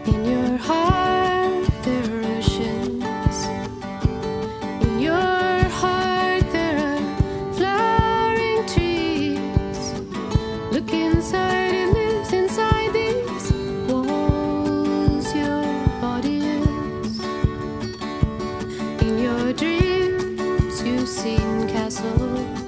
In your heart there are oceans. In your heart there are flowering trees. Look inside, it lives inside these walls. Your body is. In your dreams you've seen castles.